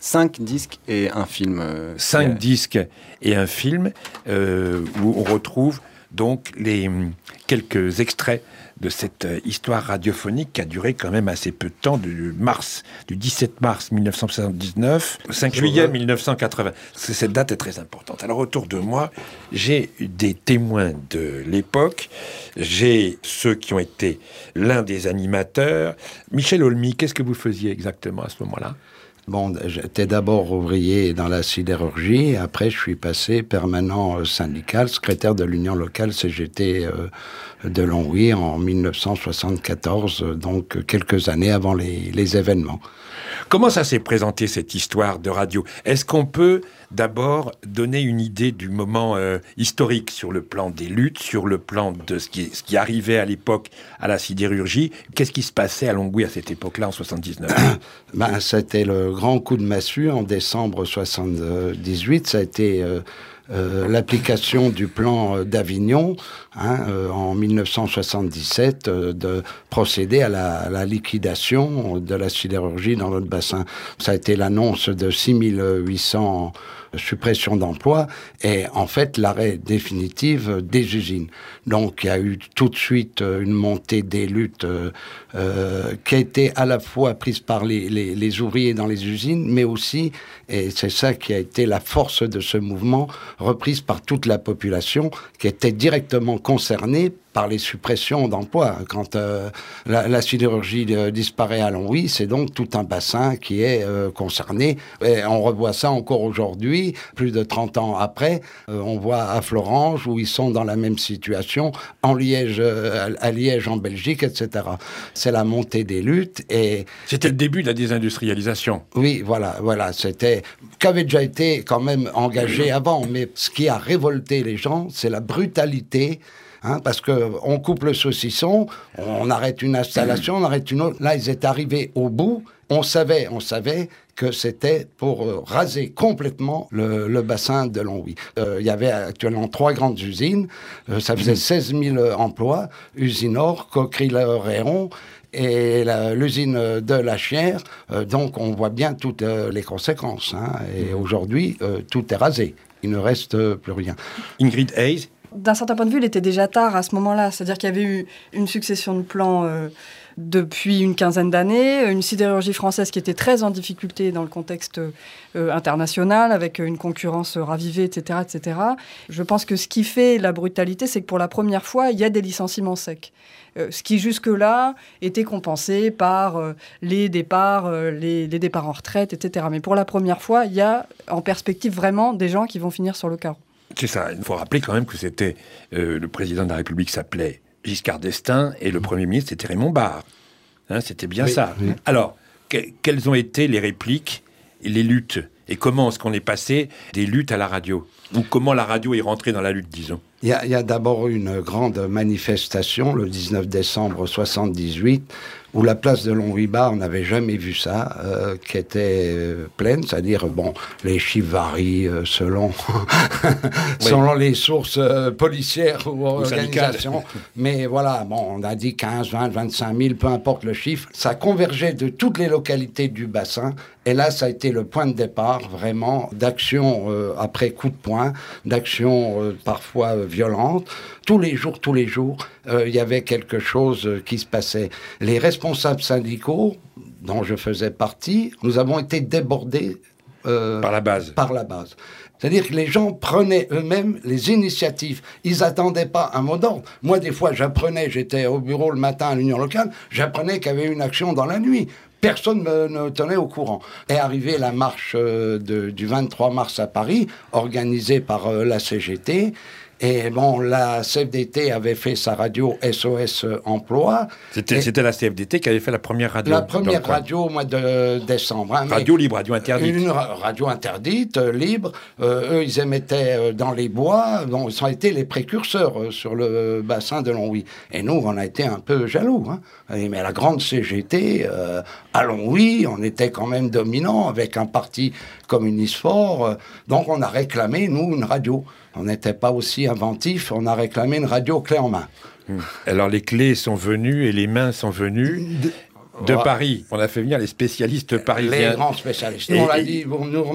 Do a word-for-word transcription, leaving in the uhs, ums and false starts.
cinq disques et un film. Euh, cinq euh... disques et un film euh, où on retrouve donc les quelques extraits de cette histoire radiophonique qui a duré quand même assez peu de temps, du mars, du dix-sept mars mille neuf cent soixante-dix-neuf au cinq juillet mille neuf cent quatre-vingts. Cette date est très importante. Alors autour de moi, j'ai des témoins de l'époque. J'ai ceux qui ont été l'un des animateurs. Michel Olmy, qu'est-ce que vous faisiez exactement à ce moment-là ? Bon, j'étais d'abord ouvrier dans la sidérurgie. Après, je suis passé permanent syndical, secrétaire de l'union locale C G T euh, de Longwy en mille neuf cent soixante-quatorze, donc quelques années avant les, les événements. Comment ça s'est présenté, cette histoire de radio ? Est-ce qu'on peut d'abord donner une idée du moment euh, historique sur le plan des luttes, sur le plan de ce qui, ce qui arrivait à l'époque à la sidérurgie ? Qu'est-ce qui se passait à Longwy à cette époque-là, en soixante-dix-neuf ? Ben, c'était le grand coup de massue en décembre soixante-dix-huit. Ça a été euh, euh, l'application du plan d'Avignon hein, euh, en mille neuf cent soixante-dix-sept euh, de procéder à la, à la liquidation de la sidérurgie dans notre bassin. Ça a été l'annonce de six mille huit cents suppressions d'emplois et en fait l'arrêt définitif des usines. Donc il y a eu tout de suite une montée des luttes euh, euh, qui a été à la fois prise par les, les, les ouvriers dans les usines, mais aussi, et c'est ça qui a été la force de ce mouvement, reprise par toute la population qui était directement concernée par les suppressions d'emplois. Quand euh, la, la sidérurgie euh, disparaît à Longwy, c'est donc tout un bassin qui est euh, concerné. Et on revoit ça encore aujourd'hui, plus de trente ans après. Euh, on voit à Florange, où ils sont dans la même situation, en Liège, euh, à Liège en Belgique, et cetera. C'est la montée des luttes. Et c'était le début de la désindustrialisation. Oui, voilà, voilà. C'était qu'avait déjà été quand même engagé avant. Mais ce qui a révolté les gens, c'est la brutalité. Hein, parce que on coupe le saucisson, on arrête une installation, on arrête une autre. Là, ils étaient arrivés au bout. On savait, on savait que c'était pour euh, raser complètement le, le bassin de Longwy. Euh, il y avait actuellement trois grandes usines. Euh, ça faisait seize mille emplois. Usinor, Coqueril-Réron et la, l'usine de La Chière. Euh, donc, on voit bien toutes euh, les conséquences. Hein, et aujourd'hui, euh, tout est rasé. Il ne reste euh, plus rien. Ingrid Hayes. D'un certain point de vue, il était déjà tard à ce moment-là. C'est-à-dire qu'il y avait eu une succession de plans euh, depuis une quinzaine d'années, une sidérurgie française qui était très en difficulté dans le contexte euh, international, avec une concurrence ravivée, et cetera, et cetera. Je pense que ce qui fait la brutalité, c'est que pour la première fois, il y a des licenciements secs. Euh, ce qui jusque-là était compensé par euh, les départs, euh, les, les départs en retraite, et cetera. Mais pour la première fois, il y a en perspective vraiment des gens qui vont finir sur le carreau. C'est ça, il faut rappeler quand même que c'était euh, le président de la République s'appelait Giscard d'Estaing et le Premier ministre c'était Raymond Barre. Hein, c'était bien oui, ça. Oui. Alors, que, quelles ont été les répliques et les luttes ? Et comment est-ce qu'on est passé des luttes à la radio ? Ou comment la radio est rentrée dans la lutte, disons ? Il y a, il y a d'abord une grande manifestation le dix-neuf décembre soixante-dix-huit où la place de Longwy-Bar, on n'avait jamais vu ça, euh, qui était euh, pleine, c'est-à-dire, bon, les chiffres varient euh, selon, selon oui. les sources euh, policières ou, ou organisations, mais voilà, bon, on a dit quinze, vingt, vingt-cinq mille, peu importe le chiffre, ça convergeait de toutes les localités du bassin, et là, ça a été le point de départ, vraiment, d'actions euh, après coup de poing, d'actions euh, parfois euh, violentes. Tous les jours, tous les jours, euh, il y avait quelque chose euh, qui se passait. Les responsables syndicaux, dont je faisais partie, nous avons été débordés euh, par la base. Par la base. C'est-à-dire que les gens prenaient eux-mêmes les initiatives. Ils n'attendaient pas un mot d'ordre. Moi, des fois, j'apprenais, j'étais au bureau le matin à l'Union locale, j'apprenais qu'il y avait une action dans la nuit. Personne ne me tenait au courant. Est arrivée la marche euh, de, du vingt-trois mars à Paris, organisée par euh, la C G T. Et bon, la C F D T avait fait sa radio S O S Emploi. C'était, c'était la C F D T qui avait fait la première radio. La première radio au mois de décembre. Hein, radio libre, radio interdite. Une radio interdite, euh, libre. Euh, eux, ils émettaient dans les bois. Donc, ils ont été les précurseurs euh, sur le bassin de Longwy. Et nous, on a été un peu jaloux. Hein. Mais la grande C G T, euh, à Longwy, on était quand même dominant avec un parti communiste fort. Euh, donc, on a réclamé, nous, une radio. On n'était pas aussi inventif, on a réclamé une radio clé en main. Alors les clés sont venues et les mains sont venues. de Ouais. Paris. On a fait venir les spécialistes parisiens. Les grands spécialistes. Et- on l'a et- dit, bon, nous